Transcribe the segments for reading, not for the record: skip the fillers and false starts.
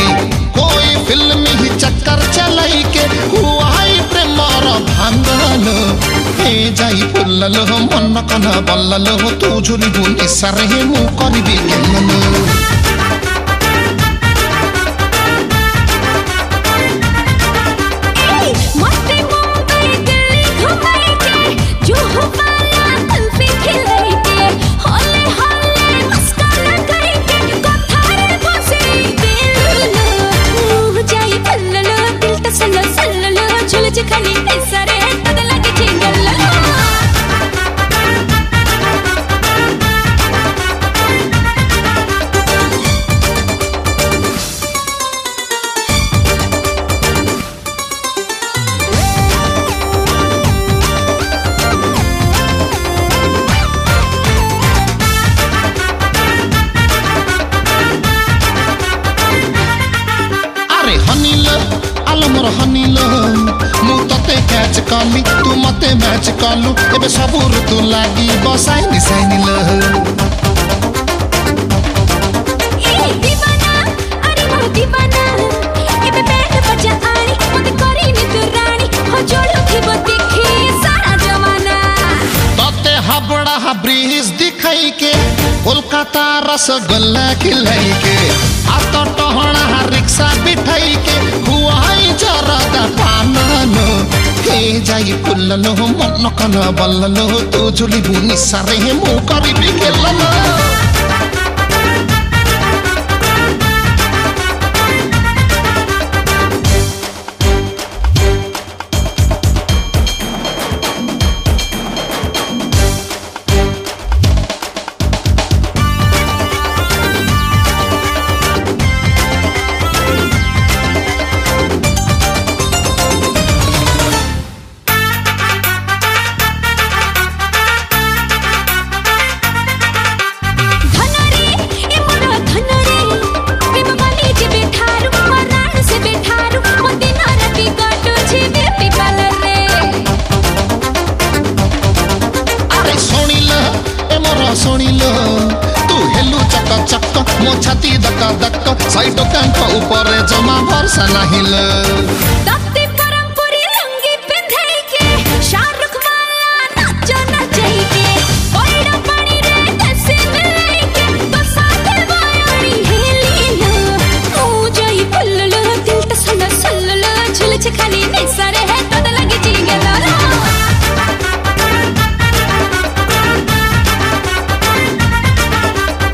कोई फिल्म ही चक्कर चलाई के हुआई प्रेमर भांगल हे जाई फुल्लल मन कन बल्लल तू झुलिबु निसारे मु करबी गेलल मोर हनील मु तते कैच कली तू मते मैच कलु एबे सबु ऋतु लागी बसाई निसाइनिल ए दीवाना अरे मोर दीवाना एबे बैठ बजा आनी मते करी नि तू रानी हो जोड़ो थिबो देखी सारा जमाना तते हबड़ा ब्रिज दिखाई के कोलकाता रसगुल्ला खिलाई के आ तो टहणा रिक्शा बिठाई के खुआई जरदा पानलो हे जाई फुल्ललो मन कन बल्ललो तू झुलिबु निसारे मु करबी गेललो सुनिलो तू हेलु चक चक मो छाती दक दक साइड कांख ऊपर जमा भरसा नाहिल तत्ते परमपुरी लंगी पिंधाई के शाहरुख वाला नाचो नचाई के ओइडा पानी रे दसे मिलाई के तो साथे वायरी हेलीलो तू जाई फुल्ललो दिल तसल सल्ललो झुलछ खाली निसारे है तद लगी जिगला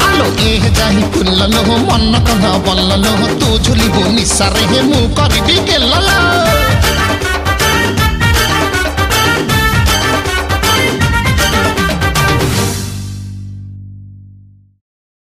जाही फुल्ललो मन कन बल्ललो तू झुलिबु निसारे मु करबी